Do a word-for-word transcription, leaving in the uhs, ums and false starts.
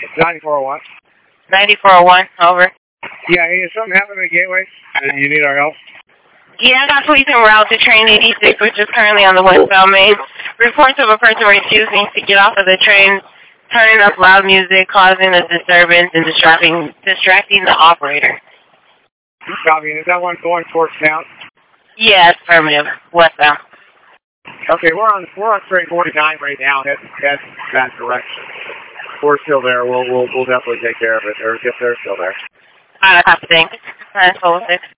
ninety-four oh one. ninety-four oh one, over. Yeah, hey, is something happening at Gateway? And you need our help? Yeah, I got police en route to train eighty-six, which is currently on the westbound main. Reports of a person refusing to get off of the train, turning up loud music, causing a disturbance, and distracting distracting the operator. Copy. Is that one going towards town? Yeah, it's affirmative. Westbound. Okay, we're on we're on train forty-nine right now. Head head that direction. We're still there. We'll we'll we'll definitely take care of it. Or if they're still there. Alright, I have to think. Alright, four six.